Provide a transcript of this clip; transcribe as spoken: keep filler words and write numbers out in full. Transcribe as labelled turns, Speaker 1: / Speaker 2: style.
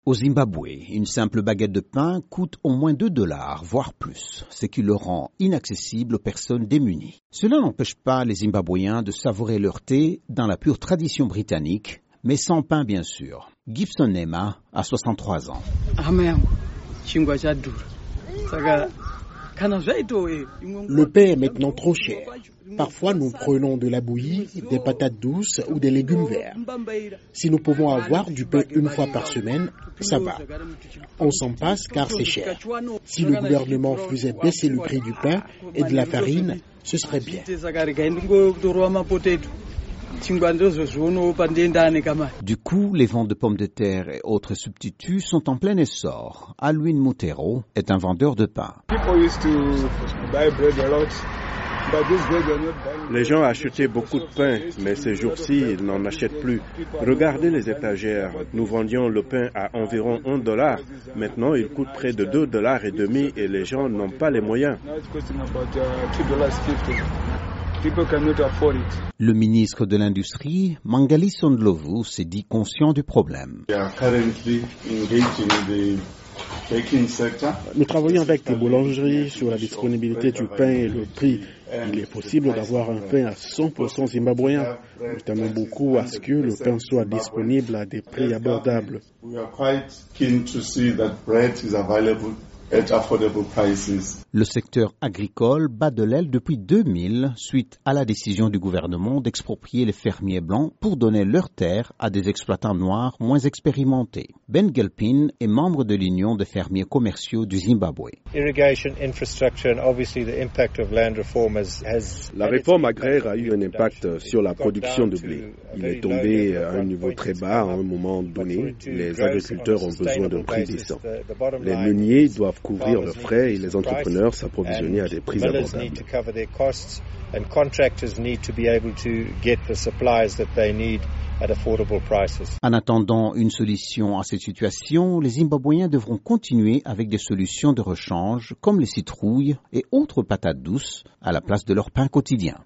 Speaker 1: Au Zimbabwe, une simple baguette de pain coûte au moins deux dollars, voire plus, ce qui le rend inaccessible aux personnes démunies. Cela n'empêche pas les Zimbabwéens de savourer leur thé dans la pure tradition britannique, mais sans pain bien sûr. Gibson Nema a soixante-trois ans.
Speaker 2: Le pain est maintenant trop cher. Parfois, nous prenons de la bouillie, des patates douces ou des légumes verts. Si nous pouvons avoir du pain une fois par semaine, ça va. On s'en passe car c'est cher. Si le gouvernement faisait baisser le prix du pain et de la farine, ce serait bien.
Speaker 1: Du coup, les ventes de pommes de terre et autres substituts sont en plein essor. Alwin Moutero est un vendeur de pain.
Speaker 3: Les gens achetaient beaucoup de pain, mais ces jours-ci, ils n'en achètent plus. Regardez les étagères. Nous vendions le pain à environ un dollar. Maintenant, il coûte près de deux dollars et demi et les gens n'ont pas les moyens.
Speaker 1: Le ministre de l'Industrie, Mangali Sondlovu, s'est dit conscient du problème.
Speaker 2: Nous travaillons avec des boulangeries sur la disponibilité du pain et le prix. Il est possible d'avoir un pain à cent pour cent zimbabwéen. Nous tenons beaucoup à ce que le pain soit disponible à des prix abordables.
Speaker 1: Le secteur agricole bat de l'aile depuis deux mille suite à la décision du gouvernement d'exproprier les fermiers blancs pour donner leurs terres à des exploitants noirs moins expérimentés. Ben Gelpin est membre de l'Union des fermiers commerciaux du Zimbabwe.
Speaker 3: La réforme agraire a eu un impact sur la production de blé. Il est tombé à un niveau très bas à un moment donné. Les agriculteurs ont besoin d'un prix décent. Les meuniers doivent couvrir leurs frais et les entrepreneurs s'approvisionner à des prix abordables.
Speaker 1: En attendant une solution à cette situation, les Zimbabwéens devront continuer avec des solutions de rechange comme les citrouilles et autres patates douces à la place de leur pain quotidien.